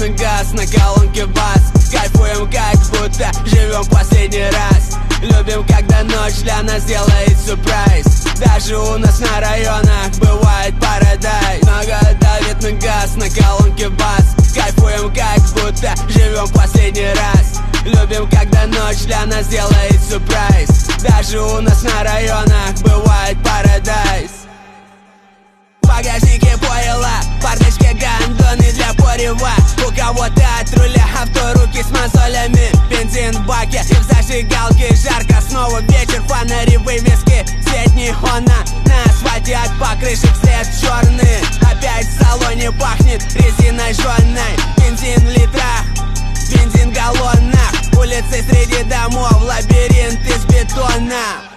давит на газ, на колонке бас. Кайфуем, как будто живем последний раз. Любим, когда ночь для нас делает сюрприз. Даже у нас на районах бывает парадайз. Много давит на газ, на колонке бас. Кайфуем, как будто живем последний раз. Любим, когда ночь для нас делает сюрприз. Даже у нас на районах бывает парадайз. В багажнике поела, порточке гандоны для порева. У кого-то от руля авто, руки с мозолями. Бензин в баке и в зажигалке жарко. Снова вечер, фонари, вывески, свет неона. На асфальте от покрышек след черный. Опять в салоне пахнет резиной жженой. Бензин в литрах, бензин в галлонах. Улицы среди домов, лабиринт из бетона.